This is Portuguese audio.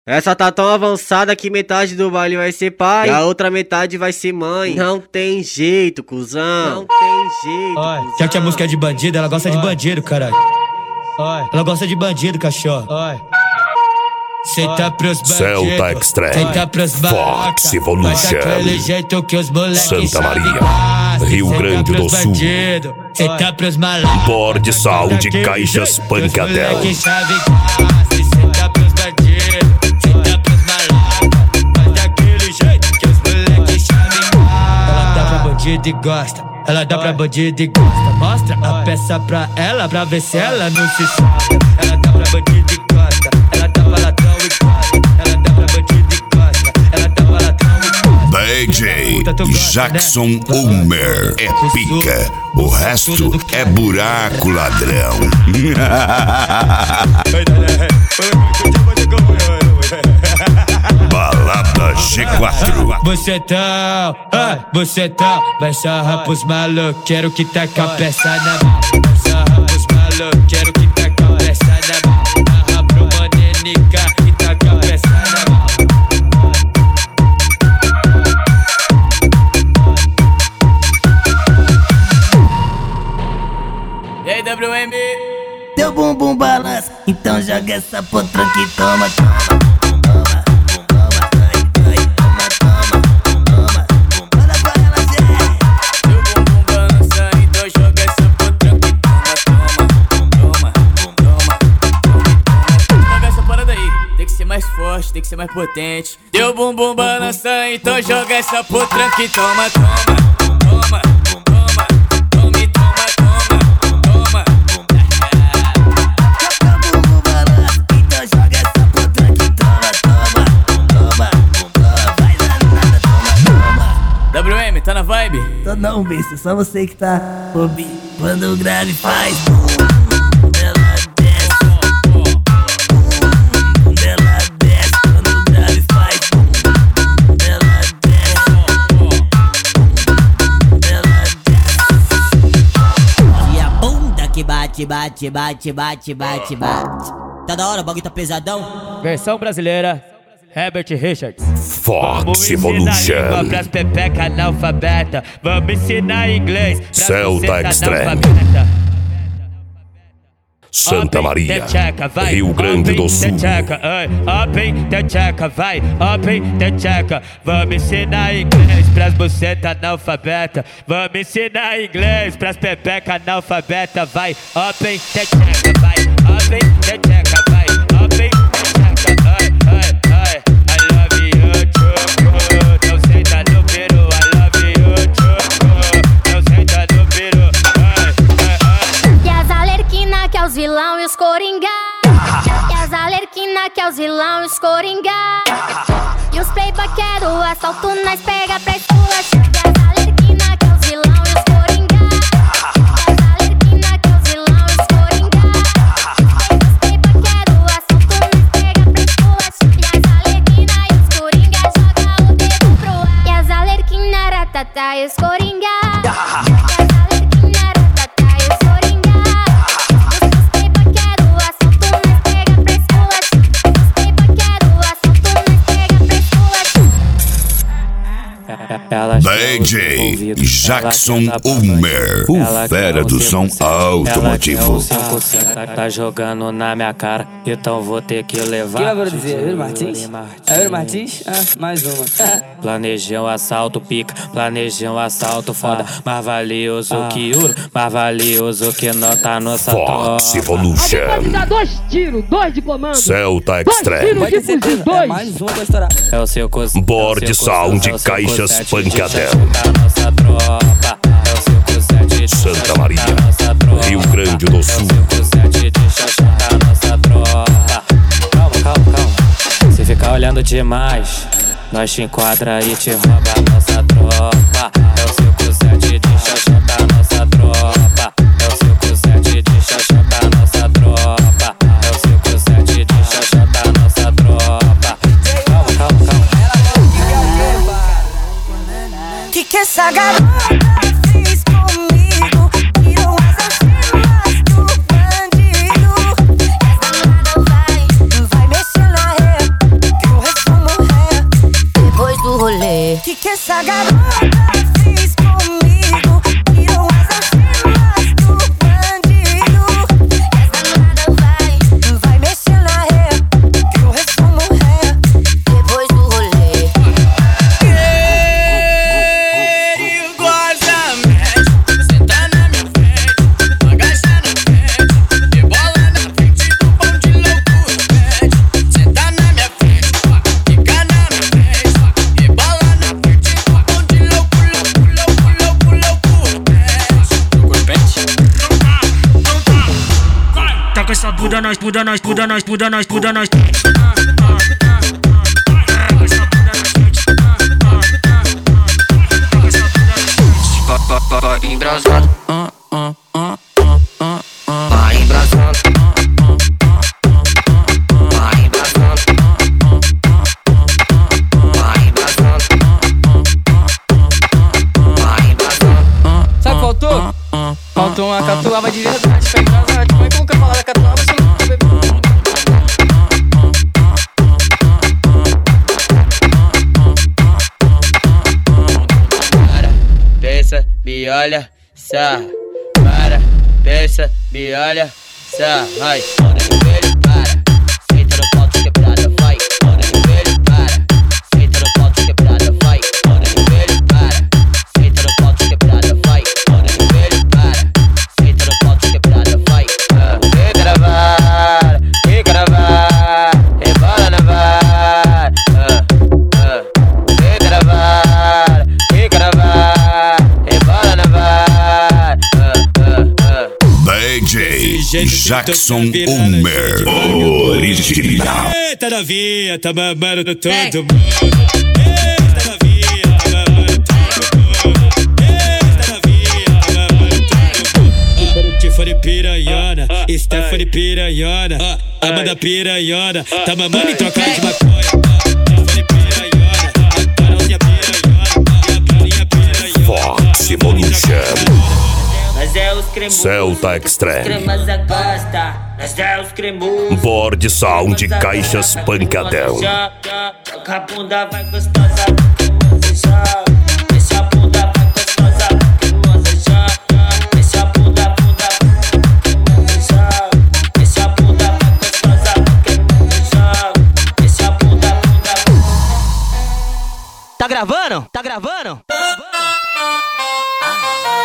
Essa tá tão avançada que metade do baile vai ser pai e a outra metade vai ser mãe. Não tem jeito, cuzão. Não tem jeito, cuzão. Já que a música é de bandido, ela gosta de bandido, caralho. Ela gosta de bandido, cachorro. Senta pros bandidos, Celta Extreme, senta pros Fox Evolution, daquele jeito que os moleques Santa Maria, Rio Grande do Sul. Senta pros malandros, Bord Sound Caixas Pancadão. Senta pros bandidos, senta pros malandros, daquele jeito que os moleques sabem. Ela dá pra bandido e gosta, ela dá pra bandido e gosta. Mostra a peça pra ela ver se ela não se solta. Ela dá pra bandido e gosta, ela dá pra ladrão e gosta. Ela dá pra bandido e gosta, ela dá pra ladrão e gosta. DJ Jackson Homer é pica, o resto é buraco, ladrão. Balada G4. Bucetão, vai sarrar pros maloqueiros que tá com a peça na mão. Vai sarrar pros maloqueiros que tá com a peça na mão. Sarra pro manenica que tá com a peça na mão. E aí, WM? Teu bumbum balança, então joga essa potranca e toma. Tem que ser mais potente. Teu bumbum balança, então joga essa potranca e toma, toma, toma, toma, toma, toma, toma. Teu bumbum balança, então joga essa potranca e toma. Vai danada, toma. WM, tá na vibe? Tô não, besta, só você que tá ouvindo. Quando o grave faz bate. Tá da hora, o bagulho tá pesadão. Versão brasileira, Herbert Richards. Fox Evolution, Pras pepeca analfabeta. Vamos ensinar inglês pras Celta Extreme, Santa Maria, Rio Grande do Sul. Open the check, vai, open the check. Vamos ensinar inglês pras buceta analfabeta. Vamos ensinar inglês pras pepeca analfabeta. Vai, open the check, vai, open the check, vai, open the check. I love you, choco. Não senta no peru, I love you, choco. Não senta no peru. E as alerquina que é os vilão e os coringa. E as alerquina que é os vilão e os coringa. E os playboy quero assalto, nós pega pra esculachar. E as alerquina que é os vilão e os coringa. E as alerquina que é os vilão e os coringa. E os playboy quero assalto, nós pega pra esculachar. E as alerquina e os coringa joga o dedo pro ar. E as alerquina ratata e os coringa. DJ Jackson Homer, o fera do som automotivo. Tá jogando na minha cara, então vou ter que levar. Quem vai produzir? É Euro Martins? É Euro Martins? Ah, mais uma. Planejei um assalto pica, planejei um assalto foda. Mais valioso que ouro, mais valioso que nota nossa tropa. Fox Evolution, pode dar 2 tiros, 2 de comando. Celta Extreme, Pode ter certeza, é mais uma pra estourar. É o seu cozinho. Bord Sound Caixas Pancadão. Santa Maria, Rio Grande do Sul. Calma. Se ficar olhando demais, nós te enquadra e te rouba a nossa tropa. É o 57 de xoxota a nossa tropa. É o 57 de xoxota a nossa tropa. É o 57 de xoxota a nossa tropa. Calma. Que essa garota fez comigo? Tirou as algemas do bandido. Essa nada vai mexer na rede. essa garota fez comigo. Tirou as algemas do bandido. Essa danada vai mexer na ré, que eu resumo ré depois do rolê. Ele gosta, mexe, senta na minha frente, agacha na frente, rebola na frente do pão de loucura, mexe. Senta na minha frente, fica na minha frente, rebola na frente do pão de loucura, loucura, mexe. Procura pente? Tá com essa Buda nós, Buda nós, Buda nós, Buda nós, Buda nós. Vai embrasando, vai embrasando, vai embrasando, vai embrasando, vai embrasando. Sabe o que faltou? Faltou uma catuaba de verdade pra embrasar. Como é que eu nunca falar da catuaba se eu nunca bebi? Pensa, me olha, sarra. Para, pensa, me olha, sarra. Vai, olha no velho, para. Senta no pau de quebrada, vai. Olha no velho, para. Senta no pau de quebrada, vai. Olha no velho, para. Senta no pau de quebrada, vai. Olha no velho, para. Senta no pau de quebrada, vai. Fica na vara, fica na vara. Rebola na vara. Fica na vara, fica na vara. Rebola na vara. DJ Jackson Ulmer, original. Eita novinha, tá mamando todo mundo. Eita novinha, tá mamando todo mundo. Eita novinha, tá mamando todo mundo. Tiffany piranhona, Stephanie piranhona, Amanda piranhona, tá mamando em troca de maconha. Tiffany piranhona, a Carolzinha piranhona, e a Bruninha piranhona. Fox Evolution. Nós é os cremosos, Celta Extreme. cremosa gosta. Nós é os cremosos. Board Sound Caixas Pancadão. Toca a bunda, vai gostosa, cremosa já. Deixa a bunda, vai gostosa, cremosa já. Deixa a bunda, cremosa já. Deixa a bunda, vai gostosa, cremosa já. Deixa a bunda. Tá gravando? Tá gravando?